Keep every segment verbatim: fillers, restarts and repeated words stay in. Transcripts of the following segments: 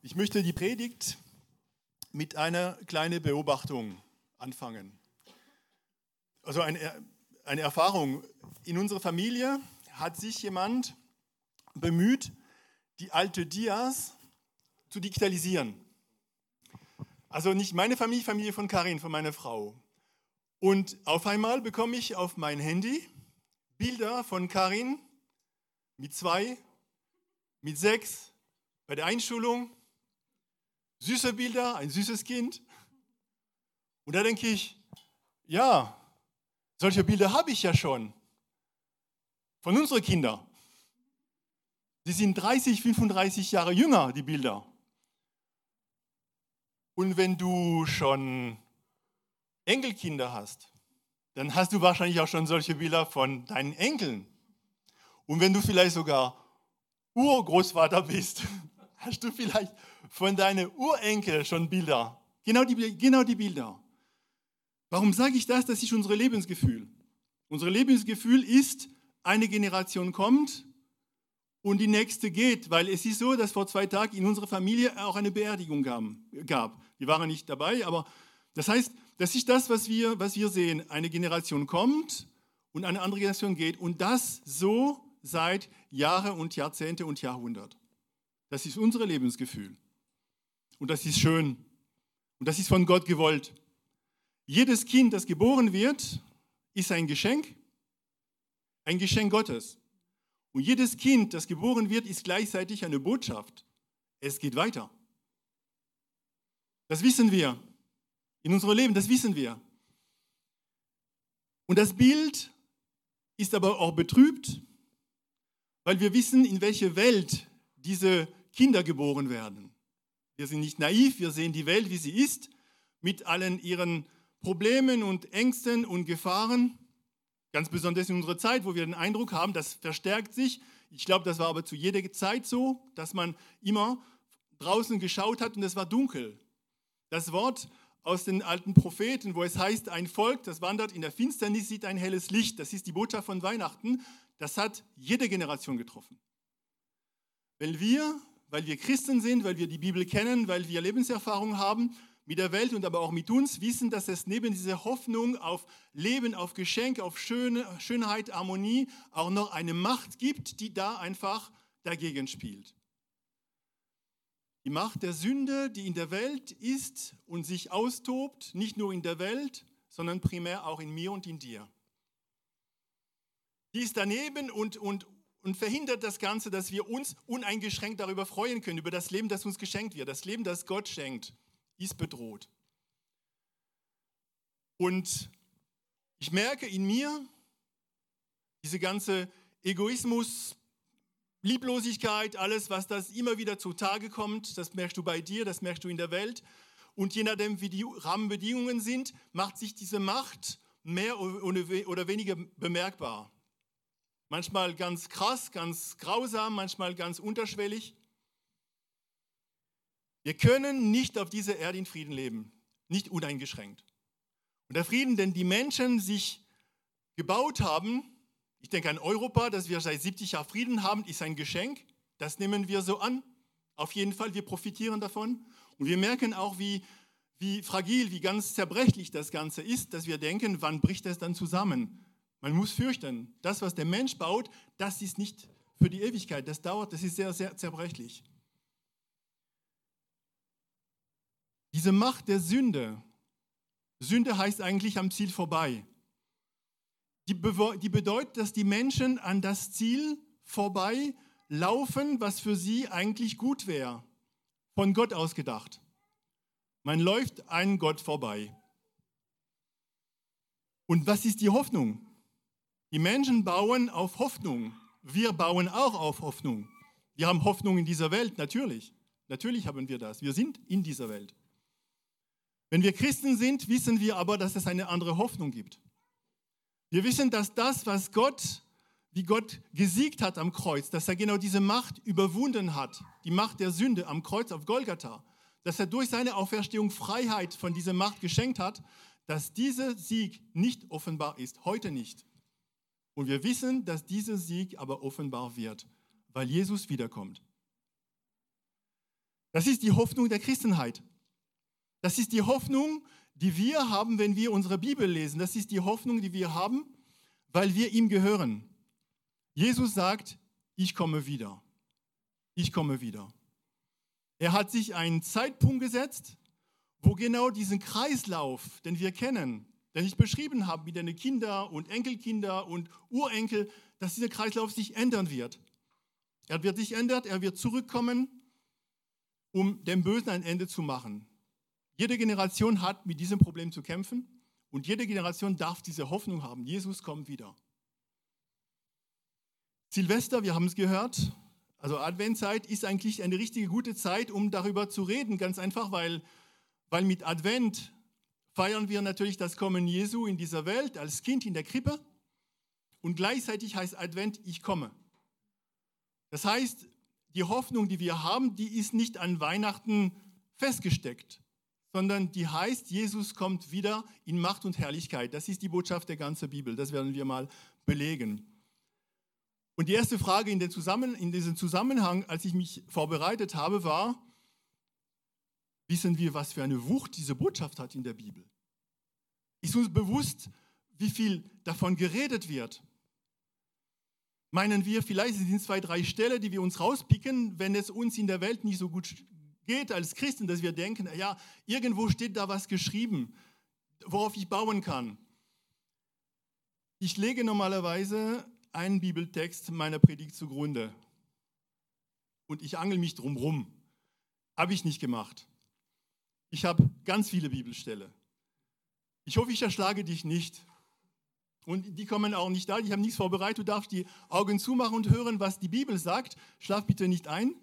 Ich möchte die Predigt mit einer kleinen Beobachtung anfangen. Also eine, eine Erfahrung. In unserer Familie hat sich jemand bemüht, die alte Dias zu digitalisieren. Also nicht meine Familie, Familie von Karin, von meiner Frau. Und auf einmal bekomme ich auf mein Handy Bilder von Karin mit zwei, mit sechs, bei der Einschulung. Süße Bilder, ein süßes Kind. Und da denke ich, ja, solche Bilder habe ich ja schon von unseren Kindern. Die sind dreißig, fünfunddreißig Jahre jünger, die Bilder. Und wenn du schon Enkelkinder hast, dann hast du wahrscheinlich auch schon solche Bilder von deinen Enkeln. Und wenn du vielleicht sogar Urgroßvater bist, hast du vielleicht von deinen Urenkel schon Bilder. Genau die, genau die Bilder. Warum sage ich das? Das ist unser Lebensgefühl. Unser Lebensgefühl ist, eine Generation kommt und die nächste geht. Weil es ist so, dass vor zwei Tagen in unserer Familie auch eine Beerdigung gab. Wir waren nicht dabei, aber das heißt, das ist das, was wir, was wir sehen. Eine Generation kommt und eine andere Generation geht. Und das so seit Jahren und Jahrzehnte und Jahrhundert. Das ist unser Lebensgefühl. Und das ist schön. Und das ist von Gott gewollt. Jedes Kind, das geboren wird, ist ein Geschenk. Ein Geschenk Gottes. Und jedes Kind, das geboren wird, ist gleichzeitig eine Botschaft. Es geht weiter. Das wissen wir. In unserem Leben, das wissen wir. Und das Bild ist aber auch betrübt, weil wir wissen, in welche Welt diese Kinder geboren werden. Wir sind nicht naiv, wir sehen die Welt, wie sie ist, mit allen ihren Problemen und Ängsten und Gefahren. Ganz besonders in unserer Zeit, wo wir den Eindruck haben, das verstärkt sich. Ich glaube, das war aber zu jeder Zeit so, dass man immer draußen geschaut hat und es war dunkel. Das Wort aus den alten Propheten, wo es heißt, ein Volk, das wandert in der Finsternis, sieht ein helles Licht. Das ist die Botschaft von Weihnachten. Das hat jede Generation getroffen. Weil wir, weil wir Christen sind, weil wir die Bibel kennen, weil wir Lebenserfahrung haben mit der Welt und aber auch mit uns, wissen, dass es neben dieser Hoffnung auf Leben, auf Geschenk, auf Schöne, Schönheit, Harmonie auch noch eine Macht gibt, die da einfach dagegen spielt. Die Macht der Sünde, die in der Welt ist und sich austobt, nicht nur in der Welt, sondern primär auch in mir und in dir. Die ist daneben und, und, und verhindert das Ganze, dass wir uns uneingeschränkt darüber freuen können, über das Leben, das uns geschenkt wird. Das Leben, das Gott schenkt, ist bedroht. Und ich merke in mir, diese ganze Egoismus, Lieblosigkeit, alles, was das immer wieder zutage kommt, das merkst du bei dir, das merkst du in der Welt. Und je nachdem, wie die Rahmenbedingungen sind, macht sich diese Macht mehr oder weniger bemerkbar. Manchmal ganz krass, ganz grausam, manchmal ganz unterschwellig. Wir können nicht auf dieser Erde in Frieden leben, nicht uneingeschränkt. Und der Frieden, den die Menschen sich gebaut haben, ich denke an Europa, dass wir seit siebzig Jahren Frieden haben, ist ein Geschenk. Das nehmen wir so an. Auf jeden Fall, wir profitieren davon. Und wir merken auch, wie, wie fragil, wie ganz zerbrechlich das Ganze ist, dass wir denken, wann bricht es dann zusammen? Man muss fürchten, das, was der Mensch baut, das ist nicht für die Ewigkeit. Das dauert, das ist sehr, sehr zerbrechlich. Diese Macht der Sünde, Sünde heißt eigentlich am Ziel vorbei. Die, bewo- die bedeutet, dass die Menschen an das Ziel vorbei laufen, was für sie eigentlich gut wäre, von Gott ausgedacht. Man läuft an Gott vorbei. Und was ist die Hoffnung? Die Menschen bauen auf Hoffnung. Wir bauen auch auf Hoffnung. Wir haben Hoffnung in dieser Welt, natürlich. Natürlich haben wir das. Wir sind in dieser Welt. Wenn wir Christen sind, wissen wir aber, dass es eine andere Hoffnung gibt. Wir wissen, dass das, was Gott, wie Gott gesiegt hat am Kreuz, dass er genau diese Macht überwunden hat, die Macht der Sünde am Kreuz auf Golgatha, dass er durch seine Auferstehung Freiheit von dieser Macht geschenkt hat, dass dieser Sieg nicht offenbar ist, heute nicht. Und wir wissen, dass dieser Sieg aber offenbar wird, weil Jesus wiederkommt. Das ist die Hoffnung der Christenheit. Das ist die Hoffnung, die wir haben, wenn wir unsere Bibel lesen. Das ist die Hoffnung, die wir haben, weil wir ihm gehören. Jesus sagt, ich komme wieder. Ich komme wieder. Er hat sich einen Zeitpunkt gesetzt, wo genau diesen Kreislauf, den wir kennen, den ich beschrieben habe, mit den Kindern und Enkelkinder und Urenkel, dass dieser Kreislauf sich ändern wird. Er wird sich ändern, er wird zurückkommen, um dem Bösen ein Ende zu machen. Jede Generation hat mit diesem Problem zu kämpfen und jede Generation darf diese Hoffnung haben. Jesus kommt wieder. Silvester, wir haben es gehört, also Adventzeit ist eigentlich eine richtige gute Zeit, um darüber zu reden. Ganz einfach, weil, weil mit Advent feiern wir natürlich das Kommen Jesu in dieser Welt als Kind in der Krippe und gleichzeitig heißt Advent, ich komme. Das heißt, die Hoffnung, die wir haben, die ist nicht an Weihnachten festgesteckt, sondern die heißt, Jesus kommt wieder in Macht und Herrlichkeit. Das ist die Botschaft der ganzen Bibel, das werden wir mal belegen. Und die erste Frage in, den Zusammen, in diesem Zusammenhang, als ich mich vorbereitet habe, war, wissen wir, was für eine Wucht diese Botschaft hat in der Bibel? Ist uns bewusst, wie viel davon geredet wird? Meinen wir, vielleicht sind es zwei, drei Stellen, die wir uns rauspicken, wenn es uns in der Welt nicht so gut geht als Christen, dass wir denken, ja, irgendwo steht da was geschrieben, worauf ich bauen kann. Ich lege normalerweise einen Bibeltext meiner Predigt zugrunde und ich angel mich drum rum. Habe ich nicht gemacht. Ich habe ganz viele Bibelstellen. Ich hoffe, ich erschlage dich nicht. Und die kommen auch nicht da, die haben nichts vorbereitet. Du darfst die Augen zumachen und hören, was die Bibel sagt. Schlaf bitte nicht ein.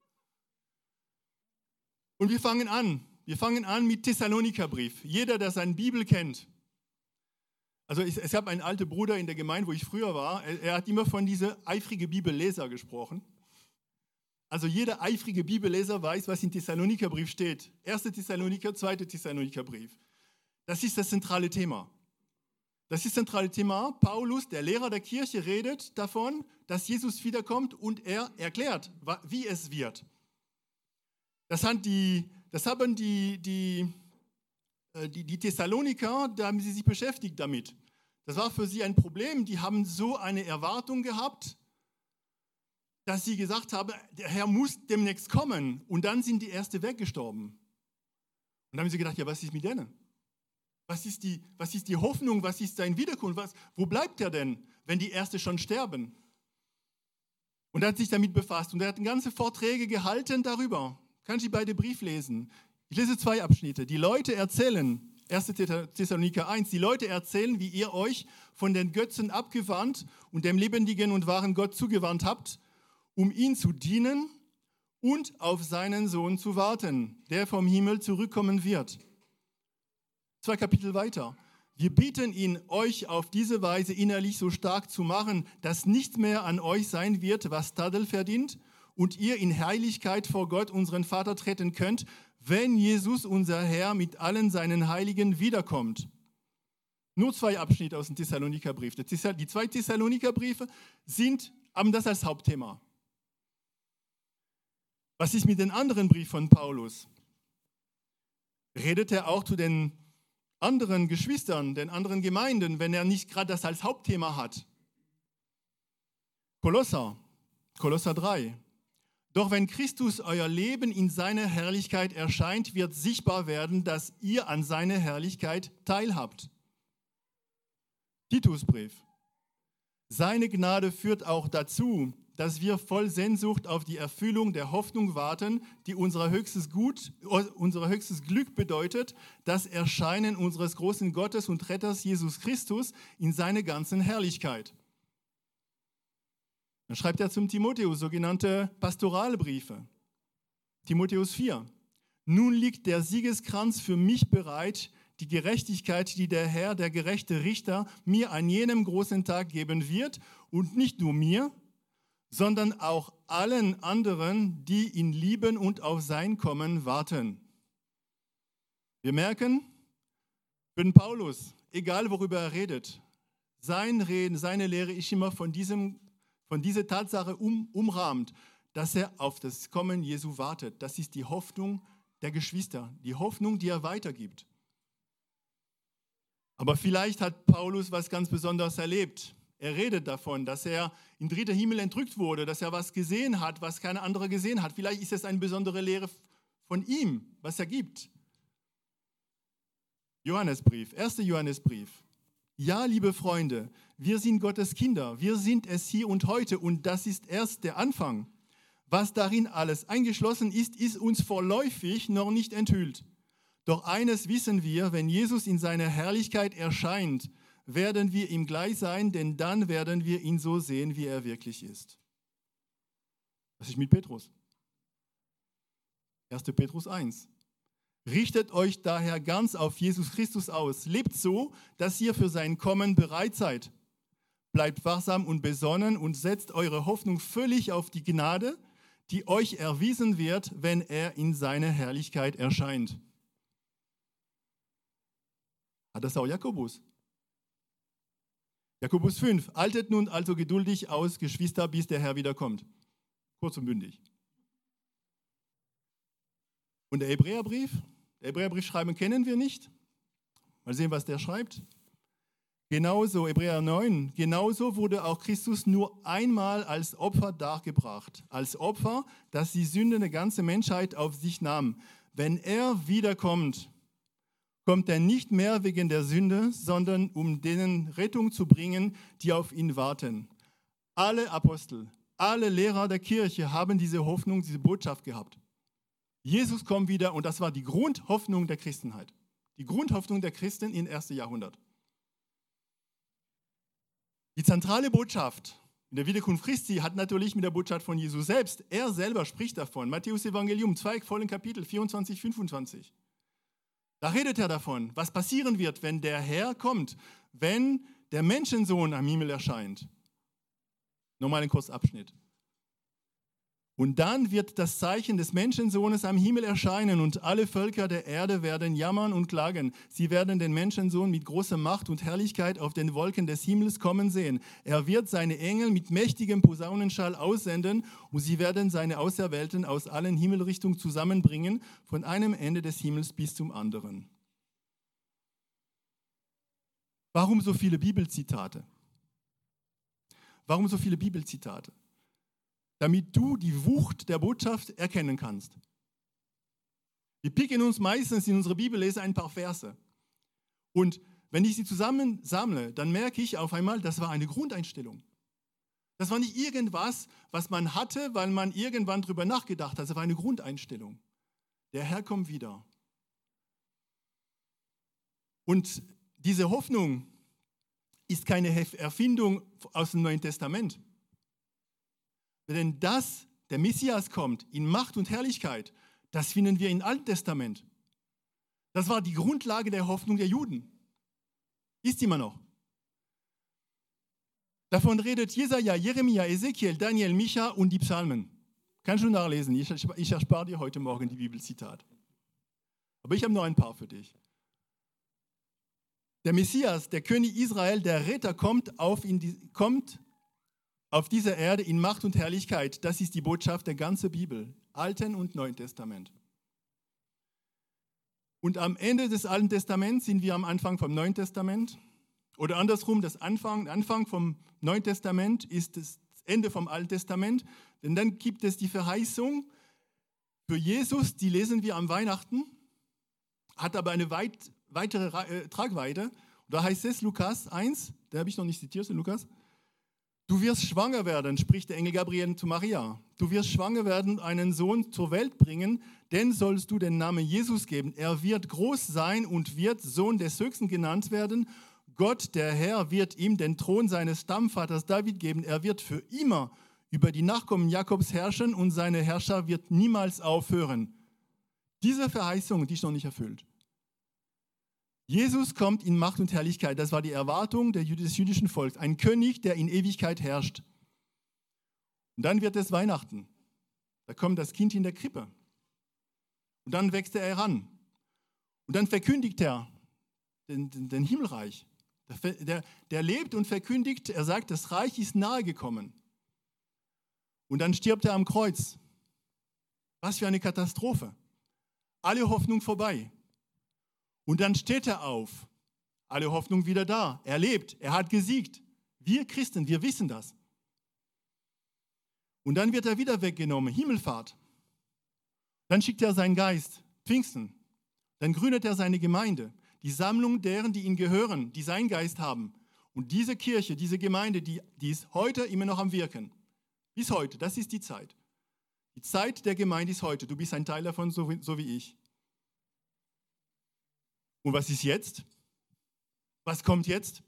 Und wir fangen an. Wir fangen an mit Thessalonikerbrief. Jeder, der seine Bibel kennt. Also ich, ich habe einen alten Bruder in der Gemeinde, wo ich früher war. Er, er hat immer von diesen eifrigen Bibelleser gesprochen. Also jeder eifrige Bibelleser weiß, was im Thessalonikerbrief steht. Erster Thessaloniker, zweiter Thessalonikerbrief. Das ist das zentrale Thema. Das ist das zentrale Thema. Paulus, der Lehrer der Kirche, redet davon, dass Jesus wiederkommt und er erklärt, wie es wird. Das haben die, das haben die, die, die, die Thessaloniker, da haben sie sich beschäftigt damit. Das war für sie ein Problem. Die haben so eine Erwartung gehabt, dass sie gesagt haben, der Herr muss demnächst kommen. Und dann sind die Erste weggestorben. Und dann haben sie gedacht, ja, was ist mit denen? Was ist die, was ist die Hoffnung, was ist sein Wiederkunft? Was, wo bleibt er denn, wenn die Erste schon sterben? Und er hat sich damit befasst und er hat ganze Vorträge gehalten darüber. Kannst du beide Brief lesen? Ich lese zwei Abschnitte. Die Leute erzählen, erster Thessaloniker eins, die Leute erzählen, wie ihr euch von den Götzen abgewandt und dem lebendigen und wahren Gott zugewandt habt, um ihn zu dienen und auf seinen Sohn zu warten, der vom Himmel zurückkommen wird. Zwei Kapitel weiter. Wir bitten ihn, euch auf diese Weise innerlich so stark zu machen, dass nichts mehr an euch sein wird, was Tadel verdient, und ihr in Heiligkeit vor Gott, unseren Vater, treten könnt, wenn Jesus, unser Herr, mit allen seinen Heiligen wiederkommt. Nur zwei Abschnitte aus dem Thessalonikerbrief. Die zwei Thessalonikerbriefe sind, haben das als Hauptthema. Was ist mit den anderen Briefen von Paulus? Redet er auch zu den anderen Geschwistern, den anderen Gemeinden, wenn er nicht gerade das als Hauptthema hat? Kolosser, Kolosser drei. Doch wenn Christus euer Leben in seiner Herrlichkeit erscheint, wird sichtbar werden, dass ihr an seiner Herrlichkeit teilhabt. Titusbrief. Seine Gnade führt auch dazu, dass wir voll Sehnsucht auf die Erfüllung der Hoffnung warten, die unser höchstes Gut, unser höchstes Glück bedeutet, das Erscheinen unseres großen Gottes und Retters Jesus Christus in seiner ganzen Herrlichkeit. Dann schreibt er zum Timotheus sogenannte Pastoralbriefe. Timotheus vier. Nun liegt der Siegeskranz für mich bereit, die Gerechtigkeit, die der Herr, der gerechte Richter, mir an jenem großen Tag geben wird, und nicht nur mir, sondern auch allen anderen, die ihn lieben und auf sein Kommen warten. Wir merken, für den Paulus, egal worüber er redet, sein Reden, seine Lehre ist immer von, diesem, von dieser Tatsache um, umrahmt, dass er auf das Kommen Jesu wartet. Das ist die Hoffnung der Geschwister, die Hoffnung, die er weitergibt. Aber vielleicht hat Paulus was ganz Besonderes erlebt. Er redet davon, dass er im dritten Himmel entrückt wurde, dass er was gesehen hat, was keine andere gesehen hat. Vielleicht ist es eine besondere Lehre von ihm, was er gibt. Johannesbrief, erster Johannesbrief. Ja, liebe Freunde, wir sind Gottes Kinder, wir sind es hier und heute und das ist erst der Anfang. Was darin alles eingeschlossen ist, ist uns vorläufig noch nicht enthüllt. Doch eines wissen wir, wenn Jesus in seiner Herrlichkeit erscheint, werden wir ihm gleich sein, denn dann werden wir ihn so sehen, wie er wirklich ist. Das ist mit Petrus. erster Petrus eins. Richtet euch daher ganz auf Jesus Christus aus. Lebt so, dass ihr für sein Kommen bereit seid. Bleibt wachsam und besonnen und setzt eure Hoffnung völlig auf die Gnade, die euch erwiesen wird, wenn er in seiner Herrlichkeit erscheint. Hat das auch Jakobus. Jakobus fünf. Haltet nun also geduldig aus, Geschwister, bis der Herr wiederkommt. Kurz und bündig. Und der Hebräerbrief? Der Hebräerbrief schreiben kennen wir nicht. Mal sehen, was der schreibt. Genauso, Hebräer neun, genauso wurde auch Christus nur einmal als Opfer dargebracht. Als Opfer, das die Sünde der ganzen Menschheit auf sich nahm. Wenn er wiederkommt, kommt er nicht mehr wegen der Sünde, sondern um denen Rettung zu bringen, die auf ihn warten. Alle Apostel, alle Lehrer der Kirche haben diese Hoffnung, diese Botschaft gehabt. Jesus kommt wieder und das war die Grundhoffnung der Christenheit. Die Grundhoffnung der Christen im ersten Jahrhundert. Die zentrale Botschaft in der Wiederkunft Christi hat natürlich mit der Botschaft von Jesus selbst. Er selber spricht davon. Matthäus Evangelium, zwei vollen Kapitel, vierundzwanzig, fünfundzwanzig. Da redet er davon, was passieren wird, wenn der Herr kommt, wenn der Menschensohn am Himmel erscheint. Nochmal ein kurzer Abschnitt. Und dann wird das Zeichen des Menschensohnes am Himmel erscheinen und alle Völker der Erde werden jammern und klagen. Sie werden den Menschensohn mit großer Macht und Herrlichkeit auf den Wolken des Himmels kommen sehen. Er wird seine Engel mit mächtigem Posaunenschall aussenden und sie werden seine Auserwählten aus allen Himmelrichtungen zusammenbringen, von einem Ende des Himmels bis zum anderen. Warum so viele Bibelzitate? Warum so viele Bibelzitate? Damit du die Wucht der Botschaft erkennen kannst. Wir picken uns meistens in unserer Bibellese ein paar Verse. Und wenn ich sie zusammen sammle, dann merke ich auf einmal, das war eine Grundeinstellung. Das war nicht irgendwas, was man hatte, weil man irgendwann drüber nachgedacht hat. Das war eine Grundeinstellung. Der Herr kommt wieder. Und diese Hoffnung ist keine Erfindung aus dem Neuen Testament. Denn das, der Messias kommt in Macht und Herrlichkeit, das finden wir im Alten Testament. Das war die Grundlage der Hoffnung der Juden. Ist immer noch. Davon redet Jesaja, Jeremia, Ezekiel, Daniel, Micha und die Psalmen. Kannst du nachlesen, ich, ich erspare dir heute Morgen die Bibelzitat. Aber ich habe noch ein paar für dich. Der Messias, der König Israel, der Retter kommt auf, in die, kommt auf dieser Erde in Macht und Herrlichkeit. Das ist die Botschaft der ganzen Bibel, Alten und Neuen Testament. Und am Ende des Alten Testaments sind wir am Anfang vom Neuen Testament. Oder andersrum, das Anfang, Anfang vom Neuen Testament ist das Ende vom Alten Testament. Denn dann gibt es die Verheißung für Jesus, die lesen wir am Weihnachten, hat aber eine weit, weitere äh, Tragweite. Und da heißt es, Lukas eins, da habe ich noch nicht zitiert, Lukas, du wirst schwanger werden, spricht der Engel Gabriel zu Maria. Du wirst schwanger werden und einen Sohn zur Welt bringen, den sollst du den Namen Jesus geben. Er wird groß sein und wird Sohn des Höchsten genannt werden. Gott, der Herr, wird ihm den Thron seines Stammvaters David geben. Er wird für immer über die Nachkommen Jakobs herrschen und seine Herrschaft wird niemals aufhören. Diese Verheißung, die ist noch nicht erfüllt. Jesus kommt in Macht und Herrlichkeit. Das war die Erwartung des jüdischen Volkes. Ein König, der in Ewigkeit herrscht. Und dann wird es Weihnachten. Da kommt das Kind in der Krippe. Und dann wächst er heran. Und dann verkündigt er den, den, den Himmelreich. Der, der, der lebt und verkündigt, er sagt, das Reich ist nahe gekommen. Und dann stirbt er am Kreuz. Was für eine Katastrophe. Alle Hoffnung vorbei. Und dann steht er auf. Alle Hoffnung wieder da. Er lebt. Er hat gesiegt. Wir Christen, wir wissen das. Und dann wird er wieder weggenommen. Himmelfahrt. Dann schickt er seinen Geist. Pfingsten. Dann gründet er seine Gemeinde. Die Sammlung deren, die ihm gehören, die seinen Geist haben. Und diese Kirche, diese Gemeinde, die, die ist heute immer noch am Wirken. Bis heute. Das ist die Zeit. Die Zeit der Gemeinde ist heute. Du bist ein Teil davon, so wie, so wie ich. Und was ist jetzt? Was kommt jetzt?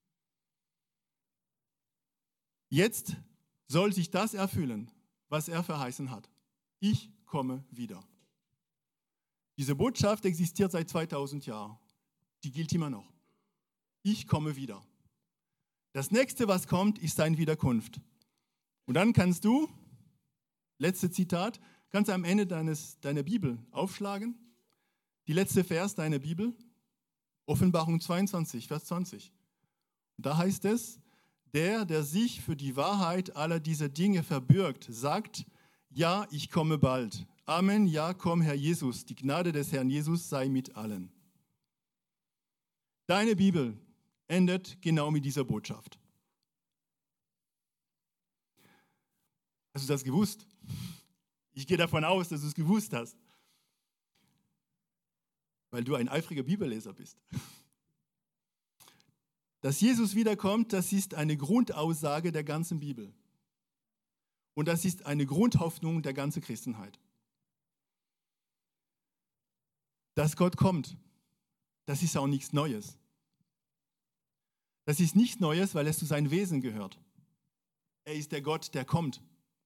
Jetzt soll sich das erfüllen, was er verheißen hat. Ich komme wieder. Diese Botschaft existiert seit zweitausend Jahren. Die gilt immer noch. Ich komme wieder. Das nächste, was kommt, ist seine Wiederkunft. Und dann kannst du, letzte Zitat, kannst du am Ende deines, deiner Bibel aufschlagen. Die letzte Vers deiner Bibel, Offenbarung zweiundzwanzig, Vers zwanzig. Und da heißt es, der, der sich für die Wahrheit aller dieser Dinge verbürgt, sagt, ja, ich komme bald. Amen, ja, komm, Herr Jesus. Die Gnade des Herrn Jesus sei mit allen. Deine Bibel endet genau mit dieser Botschaft. Hast du das gewusst? Ich gehe davon aus, dass du es gewusst hast. Weil du ein eifriger Bibelleser bist. Dass Jesus wiederkommt, das ist eine Grundaussage der ganzen Bibel. Und das ist eine Grundhoffnung der ganzen Christenheit. Dass Gott kommt, das ist auch nichts Neues. Das ist nichts Neues, weil es zu seinem Wesen gehört. Er ist der Gott, der kommt.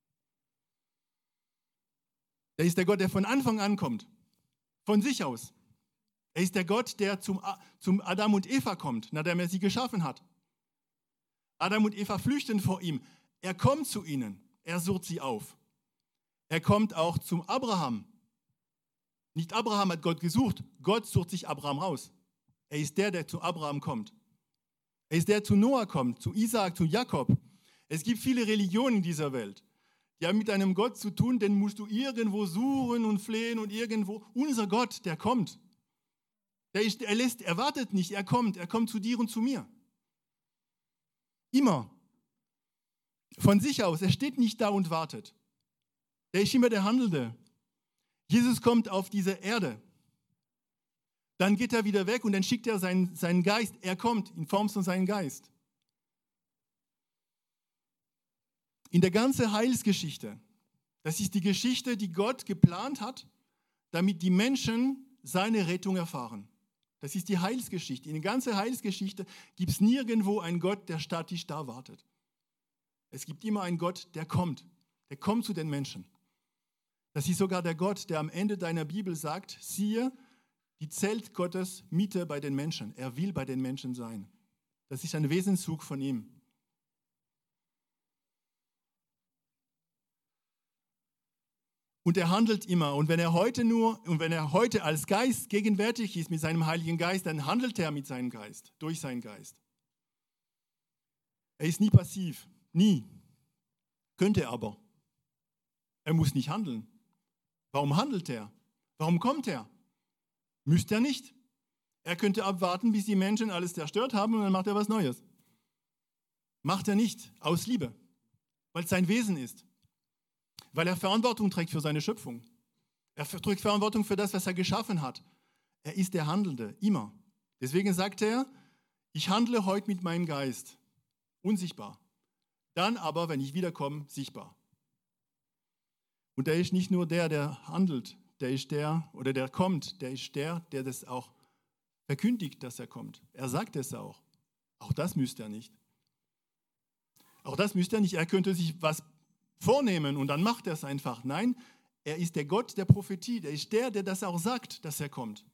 Er ist der Gott, der von Anfang an kommt. Von sich aus. Er ist der Gott, der zum, zum Adam und Eva kommt, nachdem er sie geschaffen hat. Adam und Eva flüchten vor ihm. Er kommt zu ihnen. Er sucht sie auf. Er kommt auch zum Abraham. Nicht Abraham hat Gott gesucht. Gott sucht sich Abraham raus. Er ist der, der zu Abraham kommt. Er ist der, der zu Noah kommt, zu Isaak, zu Jakob. Es gibt viele Religionen in dieser Welt. Die haben mit einem Gott zu tun, den musst du irgendwo suchen und flehen und irgendwo. Unser Gott, der kommt. Der ist, er lässt, er wartet nicht, er kommt. Er kommt zu dir und zu mir. Immer. Von sich aus. Er steht nicht da und wartet. Er ist immer der Handelnde. Jesus kommt auf diese Erde. Dann geht er wieder weg und dann schickt er seinen, seinen Geist. Er kommt in Form von seinem Geist. In der ganzen Heilsgeschichte, das ist die Geschichte, die Gott geplant hat, damit die Menschen seine Rettung erfahren. Das ist die Heilsgeschichte. In der ganzen Heilsgeschichte gibt es nirgendwo einen Gott, der statisch da wartet. Es gibt immer einen Gott, der kommt. Der kommt zu den Menschen. Das ist sogar der Gott, der am Ende deiner Bibel sagt, siehe, die Zelt Gottes Mitte bei den Menschen. Er will bei den Menschen sein. Das ist ein Wesenszug von ihm. Und er handelt immer. Und wenn er heute nur, und wenn er heute als Geist gegenwärtig ist mit seinem Heiligen Geist, dann handelt er mit seinem Geist, durch seinen Geist. Er ist nie passiv, nie. Könnte er aber. Er muss nicht handeln. Warum handelt er? Warum kommt er? Müsste er nicht. Er könnte abwarten, bis die Menschen alles zerstört haben und dann macht er was Neues. Macht er nicht, aus Liebe, weil es sein Wesen ist. Weil er Verantwortung trägt für seine Schöpfung. Er trägt Verantwortung für das, was er geschaffen hat. Er ist der Handelnde, immer. Deswegen sagt er, ich handle heute mit meinem Geist, unsichtbar. Dann aber, wenn ich wiederkomme, sichtbar. Und er ist nicht nur der, der handelt, der ist der, oder der kommt, der ist der, der das auch verkündigt, dass er kommt. Er sagt es auch. Auch das müsste er nicht. Auch das müsste er nicht. Er könnte sich was vornehmen und dann macht er es einfach. Nein, er ist der Gott der Prophetie. Der ist der, der das auch sagt, dass er kommt.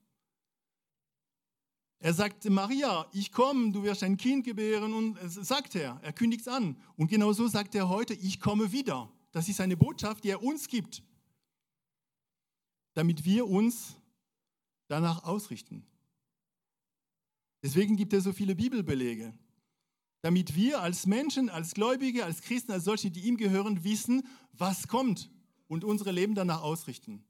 Er sagt, Maria, ich komme, du wirst ein Kind gebären, und das sagt er. Er kündigt es an. Und genauso sagt er heute, ich komme wieder. Das ist eine Botschaft, die er uns gibt, damit wir uns danach ausrichten. Deswegen gibt es so viele Bibelbelege. damit wir als Menschen, als Gläubige, als Christen, als solche, die ihm gehören, wissen, was kommt und unsere Leben danach ausrichten.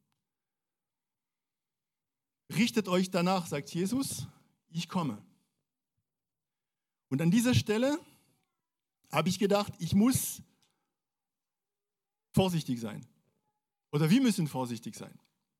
Richtet euch danach, sagt Jesus, ich komme. Und an dieser Stelle habe ich gedacht, ich muss vorsichtig sein. Oder wir müssen vorsichtig sein.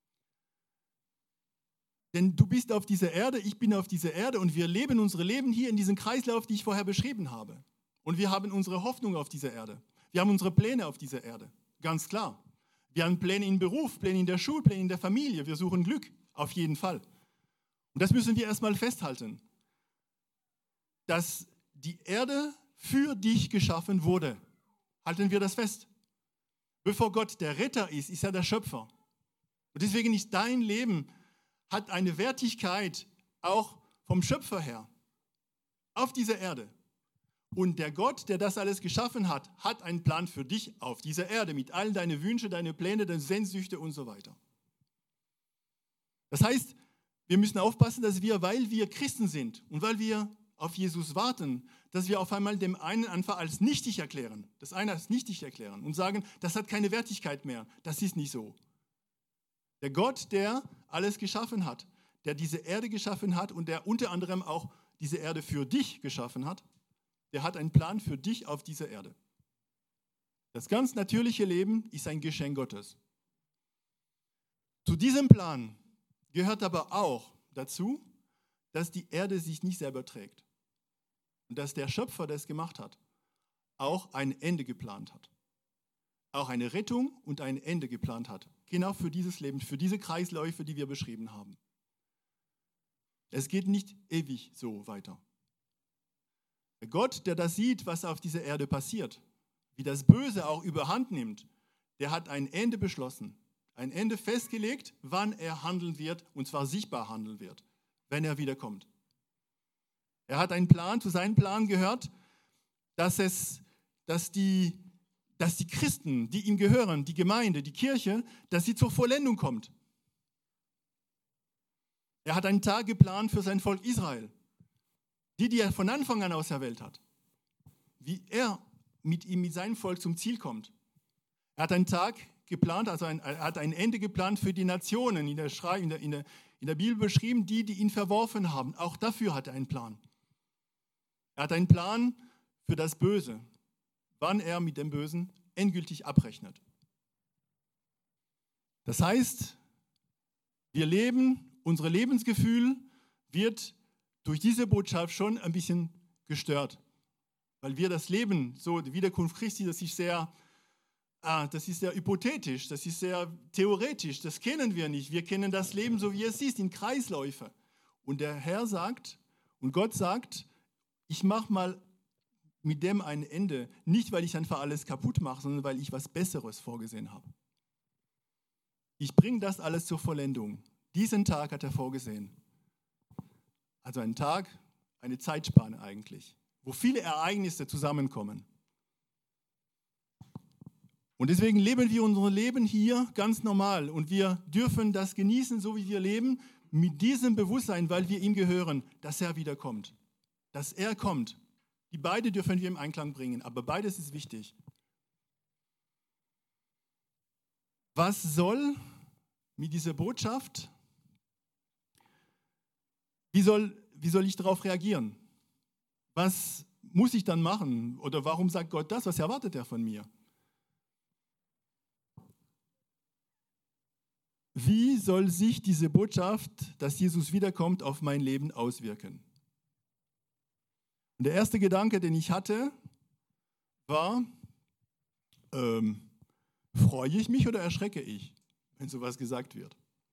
Denn du bist auf dieser Erde, ich bin auf dieser Erde und wir leben unsere Leben hier in diesem Kreislauf, die ich vorher beschrieben habe. Und wir haben unsere Hoffnung auf dieser Erde. Wir haben unsere Pläne auf dieser Erde, ganz klar. Wir haben Pläne im Beruf, Pläne in der Schule, Pläne in der Familie. Wir suchen Glück, auf jeden Fall. Und das müssen wir erstmal festhalten, dass die Erde für dich geschaffen wurde. Halten wir das fest. Bevor Gott der Retter ist, ist er der Schöpfer. Und deswegen ist dein Leben hat eine Wertigkeit auch vom Schöpfer her auf dieser Erde. Und der Gott, der das alles geschaffen hat, hat einen Plan für dich auf dieser Erde mit all deinen Wünschen, deine Pläne, deine Sehnsüchte und so weiter. Das heißt, wir müssen aufpassen, dass wir, weil wir Christen sind und weil wir auf Jesus warten, dass wir auf einmal dem einen einfach als nichtig erklären, das eine als nichtig erklären und sagen, das hat keine Wertigkeit mehr. Das ist nicht so. Der Gott, der alles geschaffen hat, der diese Erde geschaffen hat und der unter anderem auch diese Erde für dich geschaffen hat, der hat einen Plan für dich auf dieser Erde. Das ganz natürliche Leben ist ein Geschenk Gottes. Zu diesem Plan gehört aber auch dazu, dass die Erde sich nicht selber trägt und dass der Schöpfer, der es gemacht hat, auch ein Ende geplant hat. Auch eine Rettung und ein Ende geplant hat. Genau für dieses Leben, für diese Kreisläufe, die wir beschrieben haben. Es geht nicht ewig so weiter. Der Gott, der das sieht, was auf dieser Erde passiert, wie das Böse auch überhand nimmt, der hat ein Ende beschlossen, ein Ende festgelegt, wann er handeln wird, und zwar sichtbar handeln wird, wenn er wiederkommt. Er hat einen Plan, zu seinem Plan gehört, dass, es, dass die dass die Christen, die ihm gehören, die Gemeinde, die Kirche, dass sie zur Vollendung kommt. Er hat einen Tag geplant für sein Volk Israel, die, die er von Anfang an auserwählt hat, wie er mit ihm, mit seinem Volk zum Ziel kommt. Er hat einen Tag geplant, also ein, er hat ein Ende geplant für die Nationen, in der, Schrei, in, der, in, der, in der Bibel beschrieben, die, die ihn verworfen haben. Auch dafür hat er einen Plan. Er hat einen Plan für das Böse, wann er mit dem Bösen endgültig abrechnet. Das heißt, wir leben, unser Lebensgefühl wird durch diese Botschaft schon ein bisschen gestört, weil wir das Leben, so die Wiederkunft Christi, das ist sehr, ah, das ist sehr hypothetisch, das ist sehr theoretisch, das kennen wir nicht. Wir kennen das Leben so, wie es ist, in Kreisläufe. Und der Herr sagt, und Gott sagt, ich mache mal mit dem ein Ende, nicht weil ich einfach alles kaputt mache, sondern weil ich was Besseres vorgesehen habe. Ich bringe das alles zur Vollendung. Diesen Tag hat er vorgesehen. Also ein Tag, eine Zeitspanne eigentlich, wo viele Ereignisse zusammenkommen. Und deswegen leben wir unser Leben hier ganz normal und wir dürfen das genießen, so wie wir leben, mit diesem Bewusstsein, weil wir ihm gehören, dass er wiederkommt, dass er kommt. Die beide dürfen wir im Einklang bringen, aber beides ist wichtig. Was soll mit dieser Botschaft, wie soll, wie soll ich darauf reagieren? Was muss ich dann machen? Oder warum sagt Gott das? Was erwartet er von mir? Wie soll sich diese Botschaft, dass Jesus wiederkommt, auf mein Leben auswirken? Und der erste Gedanke, den ich hatte, war, ähm, freue ich mich oder erschrecke ich, wenn sowas gesagt wird?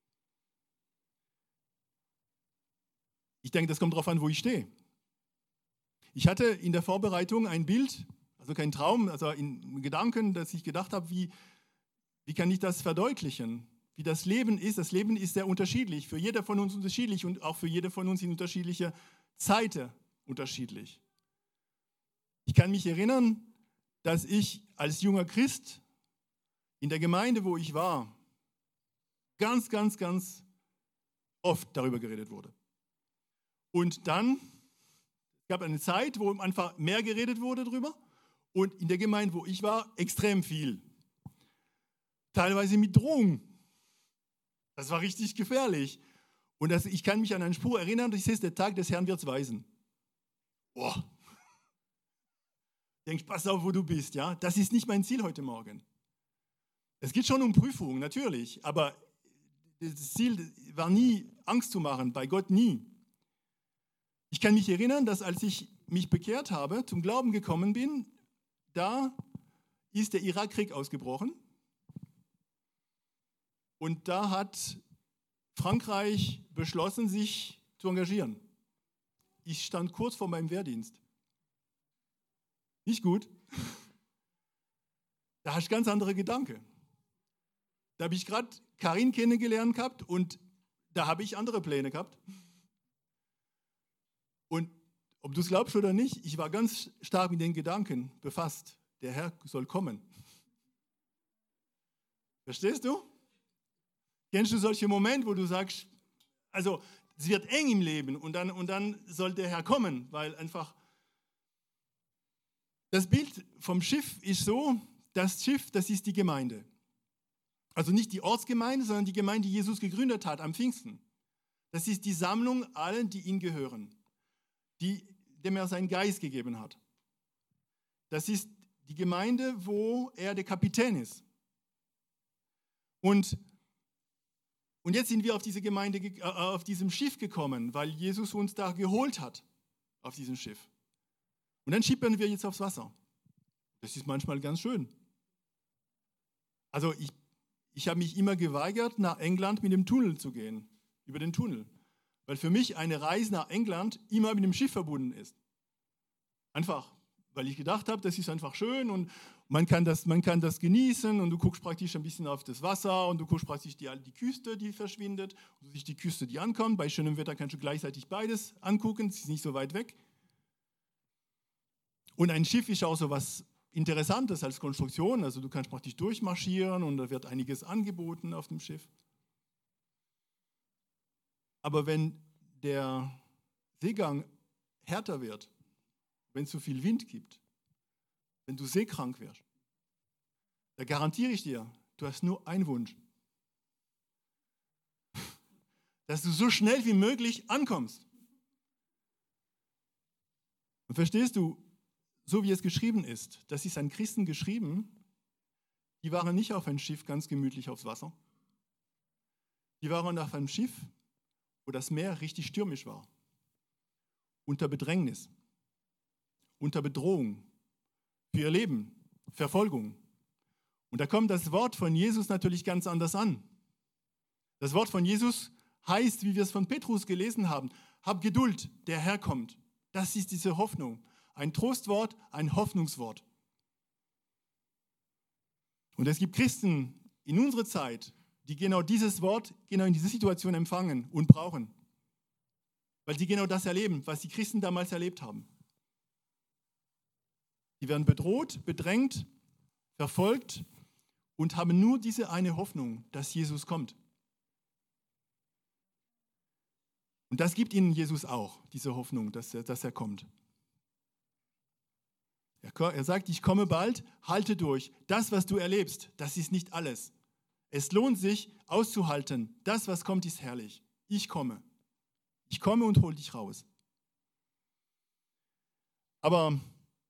Ich denke, das kommt darauf an, wo ich stehe. Ich hatte in der Vorbereitung ein Bild, also kein Traum, also in Gedanken, dass ich gedacht habe, wie, wie kann ich das verdeutlichen? Wie das Leben ist. Das Leben ist sehr unterschiedlich, für jeder von uns unterschiedlich und auch für jede von uns in unterschiedlicher Zeiten unterschiedlich. Ich kann mich erinnern, dass ich als junger Christ in der Gemeinde, wo ich war, ganz, ganz, ganz oft darüber geredet wurde. Und dann, Es gab eine Zeit, wo einfach mehr geredet wurde darüber und in der Gemeinde, wo ich war, extrem viel. Teilweise mit Drohung. Das war richtig gefährlich. Und das, ich kann mich an einen Spruch erinnern, das ist der Tag des Herrn wird's weisen. Boah. Denk, pass auf, wo du bist. Ja? Das ist nicht mein Ziel heute Morgen. Es geht schon um Prüfungen, natürlich, aber das Ziel war nie, Angst zu machen, bei Gott nie. Ich kann mich erinnern, dass als ich mich bekehrt habe, zum Glauben gekommen bin, da ist der Irakkrieg ausgebrochen. Und da hat Frankreich beschlossen, sich zu engagieren. Ich stand kurz vor meinem Wehrdienst. Nicht gut. Da hast du ganz andere Gedanken. Da habe ich gerade Karin kennengelernt gehabt und da habe ich andere Pläne gehabt. Und ob du es glaubst oder nicht, ich war ganz stark mit den Gedanken befasst. Der Herr soll kommen. Verstehst du? Kennst du solche Momente, wo du sagst, also es wird eng im Leben und dann, und dann soll der Herr kommen, weil einfach das Bild vom Schiff ist so, das Schiff, das ist die Gemeinde. Also nicht die Ortsgemeinde, sondern die Gemeinde, die Jesus gegründet hat am Pfingsten. Das ist die Sammlung allen, die ihm gehören, die, dem er seinen Geist gegeben hat. Das ist die Gemeinde, wo er der Kapitän ist. Und, und jetzt sind wir auf diese Gemeinde, äh, auf diesem Schiff gekommen, weil Jesus uns da geholt hat, auf diesem Schiff. Und dann schippern wir jetzt aufs Wasser. Das ist manchmal ganz schön. Also ich, ich habe mich immer geweigert, nach England mit dem Tunnel zu gehen, über den Tunnel. Weil für mich eine Reise nach England immer mit dem Schiff verbunden ist. Einfach, weil ich gedacht habe, das ist einfach schön und man kann das, man kann das genießen und du guckst praktisch ein bisschen auf das Wasser und du guckst praktisch die, die Küste, die verschwindet, und du siehst die Küste, die ankommt. Bei schönem Wetter kannst du gleichzeitig beides angucken, es ist nicht so weit weg. Und ein Schiff ist auch so was Interessantes als Konstruktion, also du kannst praktisch durchmarschieren und da wird einiges angeboten auf dem Schiff. Aber wenn der Seegang härter wird, wenn es zu viel Wind gibt, wenn du seekrank wirst, da garantiere ich dir, du hast nur einen Wunsch. Dass du so schnell wie möglich ankommst. Und verstehst du, so wie es geschrieben ist, das ist an Christen geschrieben, die waren nicht auf einem Schiff ganz gemütlich aufs Wasser. Die waren auf einem Schiff, wo das Meer richtig stürmisch war. Unter Bedrängnis, unter Bedrohung, für ihr Leben, Verfolgung. Und da kommt das Wort von Jesus natürlich ganz anders an. Das Wort von Jesus heißt, wie wir es von Petrus gelesen haben, hab Geduld, der Herr kommt. Das ist diese Hoffnung. Ein Trostwort, ein Hoffnungswort. Und es gibt Christen in unserer Zeit, die genau dieses Wort, genau in dieser Situation empfangen und brauchen. Weil sie genau das erleben, was die Christen damals erlebt haben. Die werden bedroht, bedrängt, verfolgt und haben nur diese eine Hoffnung, dass Jesus kommt. Und das gibt ihnen Jesus auch, diese Hoffnung, dass er, dass er kommt. Er sagt, ich komme bald, halte durch. Das, was du erlebst, das ist nicht alles. Es lohnt sich, auszuhalten. Das, was kommt, ist herrlich. Ich komme. Ich komme und hole dich raus. Aber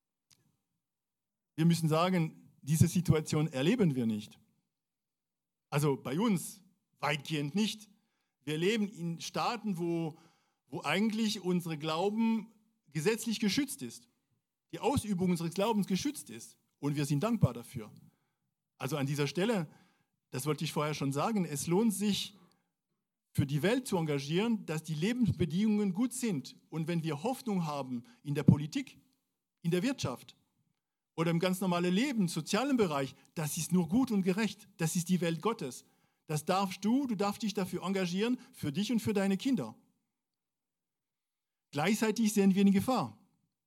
wir müssen sagen, diese Situation erleben wir nicht. Also bei uns weitgehend nicht. Wir leben in Staaten, wo, wo eigentlich unsere Glauben gesetzlich geschützt ist. Die Ausübung unseres Glaubens geschützt ist. Und wir sind dankbar dafür. Also an dieser Stelle, das wollte ich vorher schon sagen, es lohnt sich, für die Welt zu engagieren, dass die Lebensbedingungen gut sind. Und wenn wir Hoffnung haben in der Politik, in der Wirtschaft oder im ganz normalen Leben, im sozialen Bereich, das ist nur gut und gerecht. Das ist die Welt Gottes. Das darfst du, du darfst dich dafür engagieren, für dich und für deine Kinder. Gleichzeitig sehen wir eine Gefahr.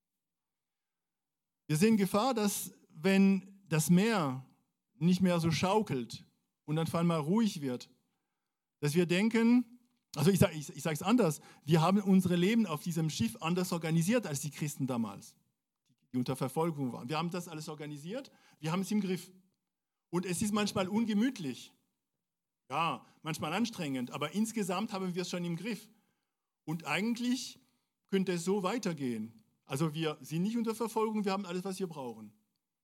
Wir sehen Gefahr, dass wenn das Meer nicht mehr so schaukelt und dann vor allem mal ruhig wird, dass wir denken, Also ich sage ich, ich es anders, wir haben unsere Leben auf diesem Schiff anders organisiert als die Christen damals, die unter Verfolgung waren. Wir haben das alles organisiert, wir haben es im Griff. Und es ist manchmal ungemütlich, ja, manchmal anstrengend, aber insgesamt haben wir es schon im Griff. Und eigentlich könnte es so weitergehen. Also wir sind nicht unter Verfolgung, wir haben alles, was wir brauchen.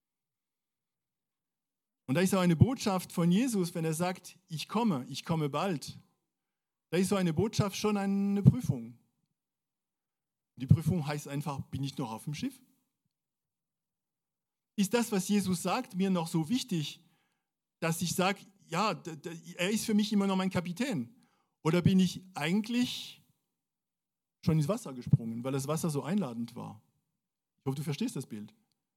Und da ist auch eine Botschaft von Jesus, wenn er sagt, ich komme, ich komme bald. Da ist so eine Botschaft schon eine Prüfung. Die Prüfung heißt einfach, bin ich noch auf dem Schiff? Ist das, was Jesus sagt, mir noch so wichtig, dass ich sage, ja, er ist für mich immer noch mein Kapitän? Oder bin ich eigentlich schon ins Wasser gesprungen, weil das Wasser so einladend war? Ich hoffe, du verstehst das Bild.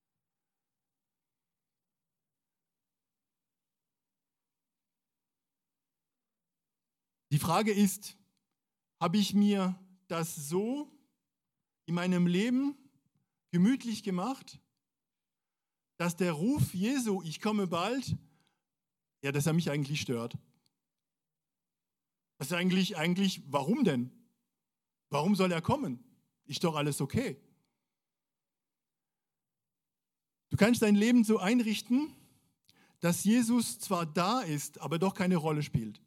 Die Frage ist, habe ich mir das so in meinem Leben gemütlich gemacht, dass der Ruf Jesu, ich komme bald, ja, dass er mich eigentlich stört? Das ist eigentlich, eigentlich, warum denn? Warum soll er kommen? Ist doch alles okay. Du kannst dein Leben so einrichten, dass Jesus zwar da ist, aber doch keine Rolle spielt.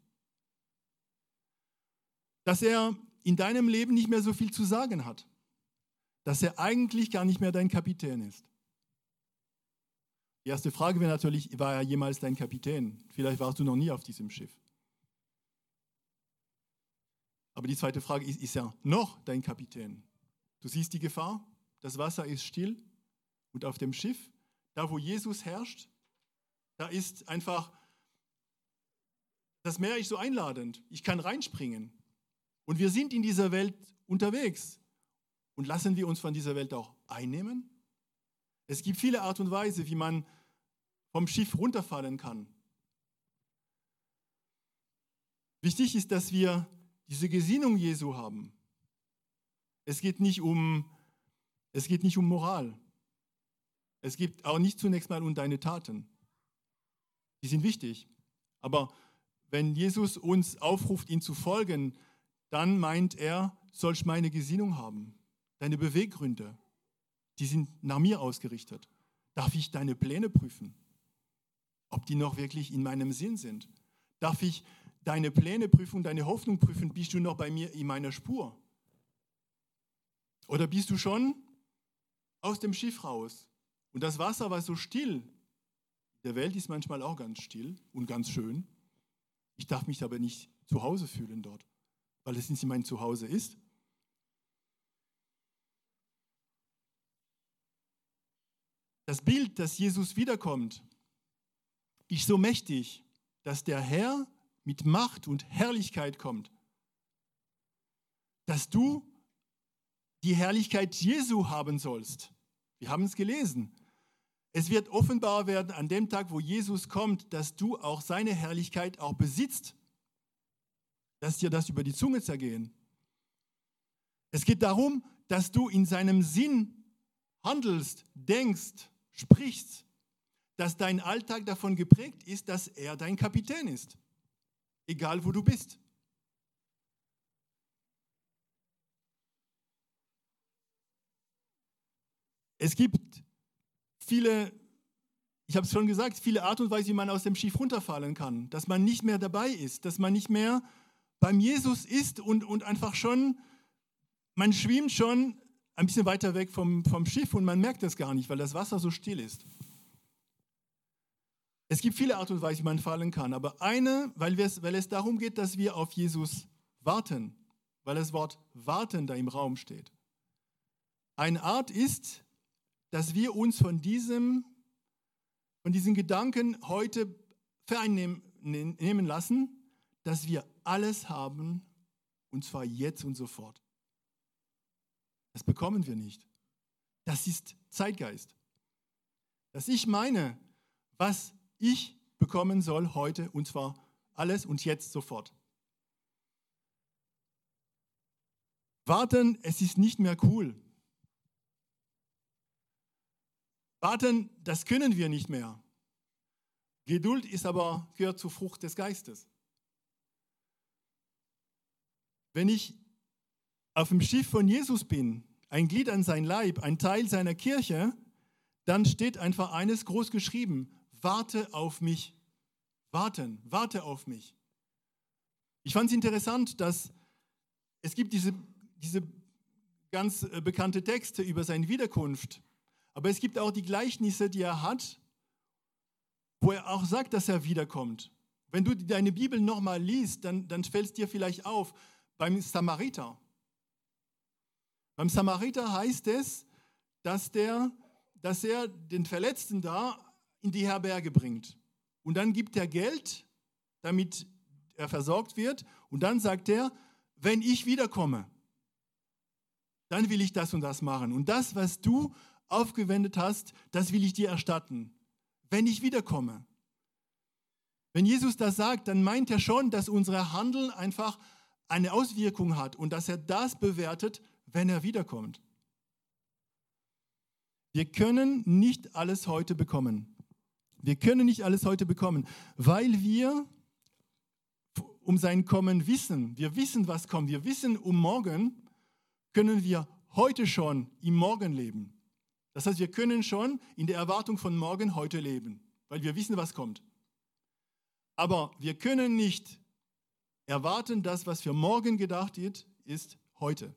Dass er in deinem Leben nicht mehr so viel zu sagen hat. Dass er eigentlich gar nicht mehr dein Kapitän ist. Die erste Frage wäre natürlich, war er jemals dein Kapitän? Vielleicht warst du noch nie auf diesem Schiff. Aber die zweite Frage ist, ist er noch dein Kapitän? Du siehst die Gefahr, das Wasser ist still und auf dem Schiff, da wo Jesus herrscht, da ist einfach, das Meer ist so einladend, ich kann reinspringen. Und wir sind in dieser Welt unterwegs. Und lassen wir uns von dieser Welt auch einnehmen? Es gibt viele Art und Weise, wie man vom Schiff runterfallen kann. Wichtig ist, dass wir diese Gesinnung Jesu haben. Es geht nicht um, es geht nicht um Moral. Es geht auch nicht zunächst mal um deine Taten. Die sind wichtig. Aber wenn Jesus uns aufruft, ihm zu folgen, dann meint er, sollst meine Gesinnung haben, deine Beweggründe, die sind nach mir ausgerichtet. Darf ich deine Pläne prüfen, ob die noch wirklich in meinem Sinn sind? Darf ich deine Pläne prüfen, deine Hoffnung prüfen, bist du noch bei mir in meiner Spur? Oder bist du schon aus dem Schiff raus? Und das Wasser war so still. Der Welt ist manchmal auch ganz still und ganz schön. Ich darf mich aber nicht zu Hause fühlen dort, weil es nicht mein Zuhause ist. Das Bild, dass Jesus wiederkommt, ist so mächtig, dass der Herr mit Macht und Herrlichkeit kommt. Dass du die Herrlichkeit Jesu haben sollst. Wir haben es gelesen. Es wird offenbar werden an dem Tag, wo Jesus kommt, dass du auch seine Herrlichkeit auch besitzt. Lass dir das über die Zunge zergehen. Es geht darum, dass du in seinem Sinn handelst, denkst, sprichst, dass dein Alltag davon geprägt ist, dass er dein Kapitän ist, egal wo du bist. Es gibt viele, ich habe es schon gesagt, viele Art und Weise, wie man aus dem Schiff runterfallen kann, dass man nicht mehr dabei ist, dass man nicht mehr beim Jesus ist und, und einfach schon, man schwimmt schon ein bisschen weiter weg vom, vom Schiff und man merkt das gar nicht, weil das Wasser so still ist. Es gibt viele Art und Weise, wie man fallen kann, aber eine, weil, wir es, weil es darum geht, dass wir auf Jesus warten, weil das Wort warten da im Raum steht. Eine Art ist, dass wir uns von diesem, von diesen Gedanken heute vereinnehmen lassen, dass wir alles haben, und zwar jetzt und sofort. Das bekommen wir nicht. Das ist Zeitgeist. Dass ich meine, was ich bekommen soll heute, und zwar alles und jetzt sofort. Warten, es ist nicht mehr cool. Warten, das können wir nicht mehr. Geduld ist aber, gehört zur Frucht des Geistes. Wenn ich auf dem Schiff von Jesus bin, ein Glied an sein Leib, ein Teil seiner Kirche, dann steht einfach eines groß geschrieben: Warte auf mich. Warten, warte auf mich. Ich fand es interessant, dass es gibt diese, diese ganz bekannte Texte über seine Wiederkunft, aber es gibt auch die Gleichnisse, die er hat, wo er auch sagt, dass er wiederkommt. Wenn du deine Bibel nochmal liest, dann, dann fällt es dir vielleicht auf, beim Samariter. Beim Samariter heißt es, dass, der, dass er den Verletzten da in die Herberge bringt. Und dann gibt er Geld, damit er versorgt wird. Und dann sagt er, wenn ich wiederkomme, dann will ich das und das machen. Und das, was du aufgewendet hast, das will ich dir erstatten, wenn ich wiederkomme. Wenn Jesus das sagt, dann meint er schon, dass unser Handeln einfach eine Auswirkung hat und dass er das bewertet, wenn er wiederkommt. Wir können nicht alles heute bekommen. Wir können nicht alles heute bekommen, weil wir um sein Kommen wissen. Wir wissen, was kommt. Wir wissen um morgen, können wir heute schon im Morgen leben. Das heißt, wir können schon in der Erwartung von morgen heute leben, weil wir wissen, was kommt. Aber wir können nicht erwarten, dass was für morgen gedacht wird, ist heute.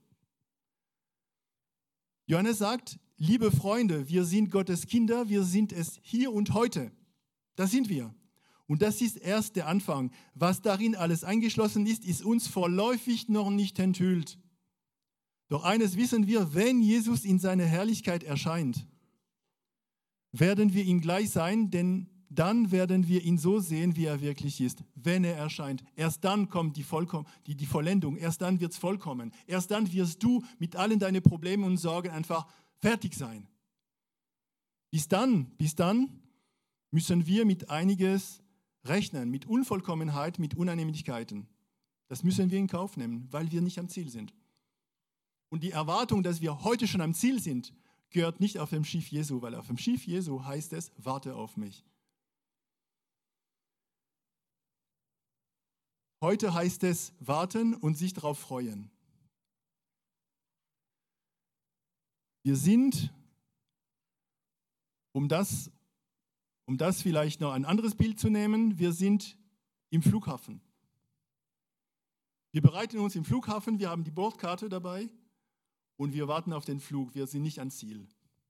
Johannes sagt, liebe Freunde, wir sind Gottes Kinder, wir sind es hier und heute. Das sind wir. Und das ist erst der Anfang. Was darin alles eingeschlossen ist, ist uns vorläufig noch nicht enthüllt. Doch eines wissen wir, wenn Jesus in seiner Herrlichkeit erscheint, werden wir ihm gleich sein, denn dann werden wir ihn so sehen, wie er wirklich ist, wenn er erscheint. Erst dann kommt die, Vollkom- die, die Vollendung, erst dann wird es vollkommen. Erst dann wirst du mit allen deinen Problemen und Sorgen einfach fertig sein. Bis dann, bis dann müssen wir mit einiges rechnen, mit Unvollkommenheit, mit Unannehmlichkeiten. Das müssen wir in Kauf nehmen, weil wir nicht am Ziel sind. Und die Erwartung, dass wir heute schon am Ziel sind, gehört nicht auf dem Schiff Jesu, weil auf dem Schiff Jesu heißt es, warte auf mich. Heute heißt es, warten und sich darauf freuen. Wir sind, um das, um das vielleicht noch ein anderes Bild zu nehmen, wir sind im Flughafen. Wir bereiten uns im Flughafen, wir haben die Bordkarte dabei und wir warten auf den Flug. Wir sind nicht ans Ziel.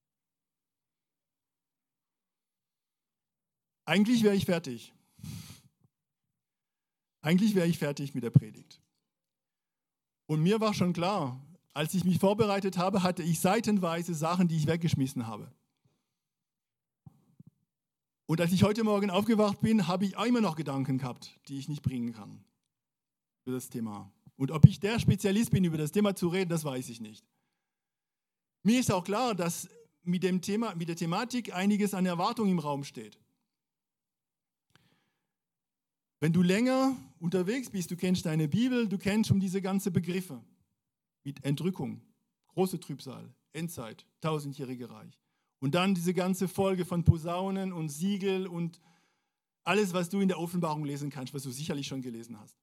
Eigentlich wäre ich fertig. Eigentlich wäre ich fertig mit der Predigt. Und mir war schon klar, als ich mich vorbereitet habe, hatte ich seitenweise Sachen, die ich weggeschmissen habe. Und als ich heute Morgen aufgewacht bin, habe ich auch immer noch Gedanken gehabt, die ich nicht bringen kann über das Thema. Und ob ich der Spezialist bin, über das Thema zu reden, das weiß ich nicht. Mir ist auch klar, dass mit dem Thema, mit der Thematik einiges an Erwartung im Raum steht. Wenn du länger unterwegs bist, du kennst deine Bibel, du kennst schon diese ganzen Begriffe mit Entrückung, große Trübsal, Endzeit, tausendjährige Reich. Und dann diese ganze Folge von Posaunen und Siegel und alles, was du in der Offenbarung lesen kannst, was du sicherlich schon gelesen hast.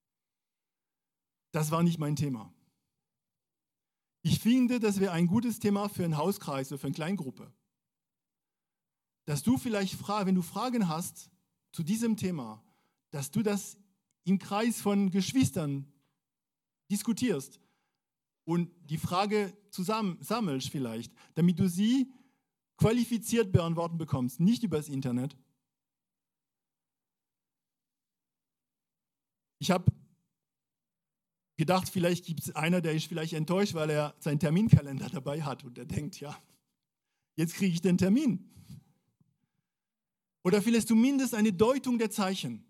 Das war nicht mein Thema. Ich finde, das wäre ein gutes Thema für einen Hauskreis oder für eine Kleingruppe. Dass du vielleicht, wenn du Fragen hast zu diesem Thema, dass du das im Kreis von Geschwistern diskutierst und die Frage zusammen sammelst vielleicht, damit du sie qualifiziert beantworten bekommst, nicht übers Internet. Ich habe gedacht, vielleicht gibt es einer, der ist vielleicht enttäuscht, weil er seinen Terminkalender dabei hat und er denkt, ja, jetzt kriege ich den Termin. Oder vielleicht zumindest eine Deutung der Zeichen.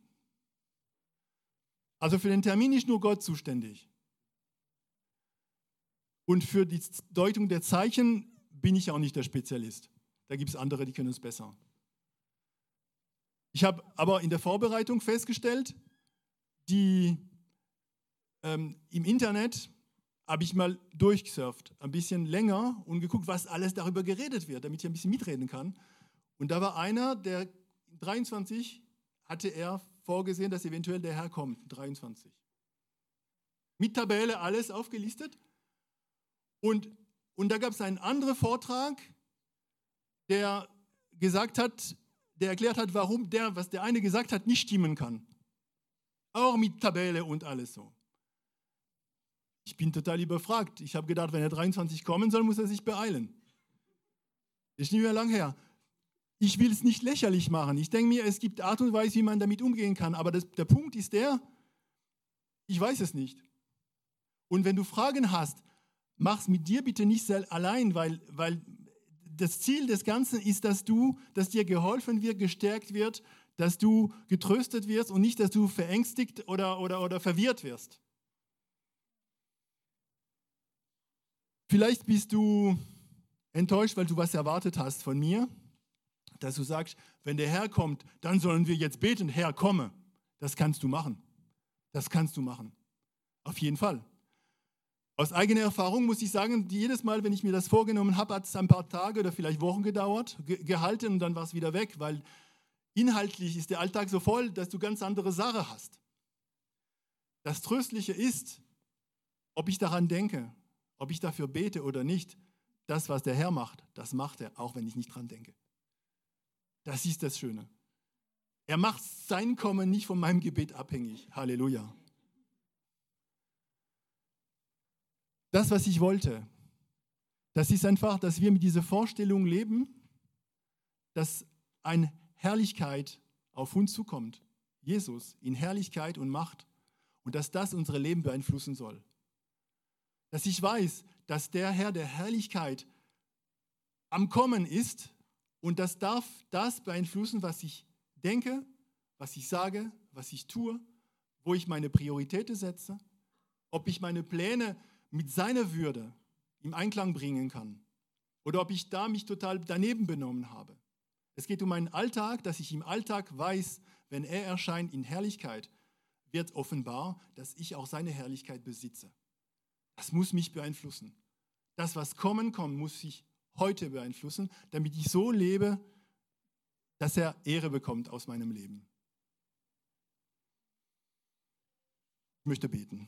Also für den Termin ist nur Gott zuständig. Und für die Deutung der Zeichen bin ich auch nicht der Spezialist. Da gibt es andere, die können es besser. Ich habe aber in der Vorbereitung festgestellt, die, ähm, im Internet habe ich mal durchgesurft, ein bisschen länger und geguckt, was alles darüber geredet wird, damit ich ein bisschen mitreden kann. Und da war einer, der dreiundzwanzig hatte er vorgesehen, dass eventuell der Herr kommt, dreiundzwanzig. mit Tabelle, alles aufgelistet. Und, und da gab es einen anderen Vortrag, der gesagt hat, der erklärt hat, warum der, was der eine gesagt hat, nicht stimmen kann. Auch mit Tabelle und alles so. Ich bin total überfragt. Ich habe gedacht, wenn er dreiundzwanzig kommen soll, muss er sich beeilen. Das ist nicht mehr lang her. Ich will es nicht lächerlich machen. Ich denke mir, es gibt Art und Weise, wie man damit umgehen kann. Aber das, der Punkt ist der, ich weiß es nicht. Und wenn du Fragen hast, mach es mit dir bitte nicht allein, weil, weil das Ziel des Ganzen ist, dass du, dass dir geholfen wird, gestärkt wird, dass du getröstet wirst und nicht, dass du verängstigt oder, oder, oder verwirrt wirst. Vielleicht bist du enttäuscht, weil du was erwartet hast von mir, dass du sagst, wenn der Herr kommt, dann sollen wir jetzt beten, Herr, komme. Das kannst du machen. Das kannst du machen. Auf jeden Fall. Aus eigener Erfahrung muss ich sagen, jedes Mal, wenn ich mir das vorgenommen habe, hat es ein paar Tage oder vielleicht Wochen gedauert, ge- gehalten und dann war es wieder weg, weil inhaltlich ist der Alltag so voll, dass du ganz andere Sachen hast. Das Tröstliche ist, ob ich daran denke, ob ich dafür bete oder nicht, das, was der Herr macht, das macht er, auch wenn ich nicht dran denke. Das ist das Schöne. Er macht sein Kommen nicht von meinem Gebet abhängig. Halleluja. Das, was ich wollte, das ist einfach, dass wir mit dieser Vorstellung leben, dass eine Herrlichkeit auf uns zukommt. Jesus in Herrlichkeit und Macht. Und dass das unsere Leben beeinflussen soll. Dass ich weiß, dass der Herr der Herrlichkeit am Kommen ist und das darf das beeinflussen, was ich denke, was ich sage, was ich tue, wo ich meine Prioritäten setze, ob ich meine Pläne mit seiner Würde im Einklang bringen kann oder ob ich da mich total daneben benommen habe. Es geht um meinen Alltag, dass ich im Alltag weiß, wenn er erscheint in Herrlichkeit, wird offenbar, dass ich auch seine Herrlichkeit besitze. Das muss mich beeinflussen. Das, was kommen kommt, muss ich heute beeinflussen, damit ich so lebe, dass er Ehre bekommt aus meinem Leben. Ich möchte beten.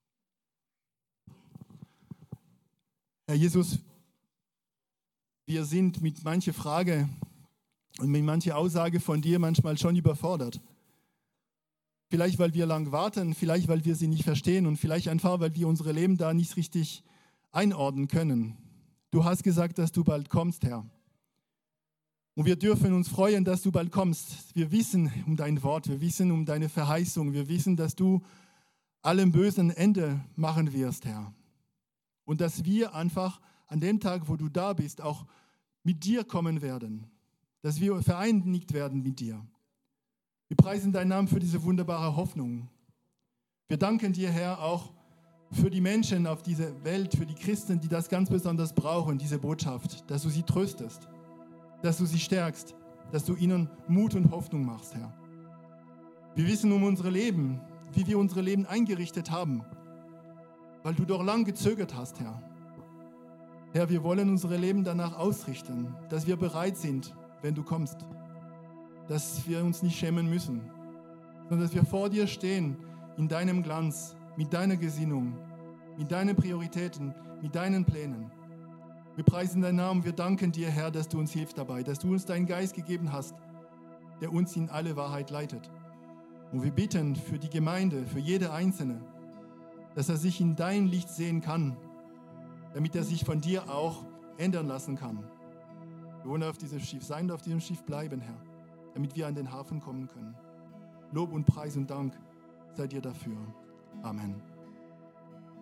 Herr Jesus, wir sind mit mancher Frage und mit mancher Aussage von dir manchmal schon überfordert. Vielleicht, weil wir lang warten, vielleicht, weil wir sie nicht verstehen und vielleicht einfach, weil wir unsere Leben da nicht richtig einordnen können. Du hast gesagt, dass du bald kommst, Herr. Und wir dürfen uns freuen, dass du bald kommst. Wir wissen um dein Wort, wir wissen um deine Verheißung, wir wissen, dass du allem Bösen ein Ende machen wirst, Herr. Und dass wir einfach an dem Tag, wo du da bist, auch mit dir kommen werden. Dass wir vereinigt werden mit dir. Wir preisen deinen Namen für diese wunderbare Hoffnung. Wir danken dir, Herr, auch für die Menschen auf dieser Welt, für die Christen, die das ganz besonders brauchen, diese Botschaft, dass du sie tröstest, dass du sie stärkst, dass du ihnen Mut und Hoffnung machst, Herr. Wir wissen um unsere Leben, wie wir unsere Leben eingerichtet haben, weil du doch lang gezögert hast, Herr. Herr, wir wollen unsere Leben danach ausrichten, dass wir bereit sind, wenn du kommst, dass wir uns nicht schämen müssen, sondern dass wir vor dir stehen in deinem Glanz, mit deiner Gesinnung, mit deinen Prioritäten, mit deinen Plänen. Wir preisen deinen Namen, wir danken dir, Herr, dass du uns hilfst dabei, dass du uns deinen Geist gegeben hast, der uns in alle Wahrheit leitet. Und wir bitten für die Gemeinde, für jede Einzelne, dass er sich in dein Licht sehen kann, damit er sich von dir auch ändern lassen kann. Wir wollen auf diesem Schiff sein und auf diesem Schiff bleiben, Herr, damit wir an den Hafen kommen können. Lob und Preis und Dank sei dir dafür. Amen.